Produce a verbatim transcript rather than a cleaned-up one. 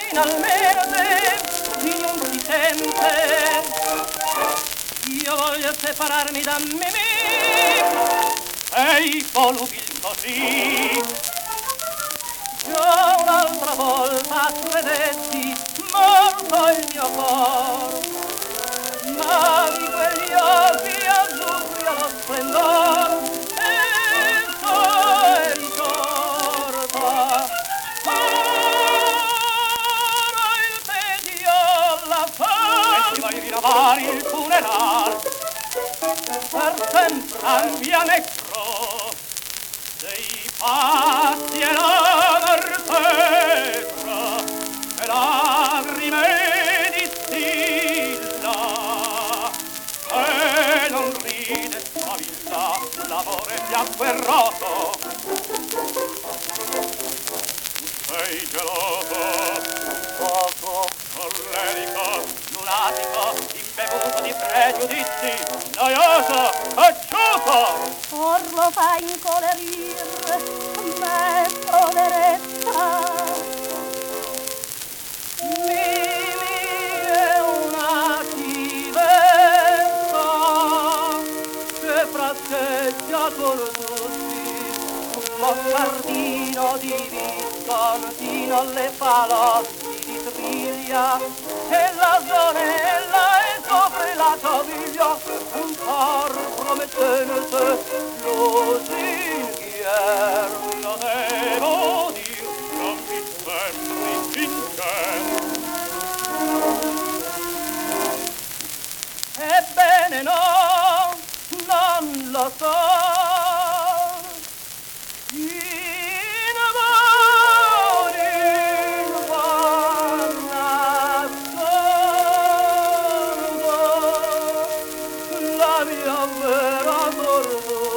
finalmente in un fristante io voglio separarmi da Mimì sei volubil così già un'altra volta credetti morto il mio cor ma di quegli occhi azzurri allo splendor e so è risorta ora il tedio la fa e ti vai rinnovare il funeral per sempre cambia necro dei pazzi e la terra e lagrime distilla e non ride spavilla l'amore bianco e roto tu sei geloso poco collerico lunatico imbevuto di pregiudizi noioso acciuto or lo fa incolerir me poveretta Mimì è una chivetta che prasseggia con tutti un mostardino di Viscontino alle falotti di triglia e la zonella è sopra la caviglia un par promettente lusinghier lo devo dir non mi sembri sincero ebbene no non lo so in amore in guarda la mia vera tortura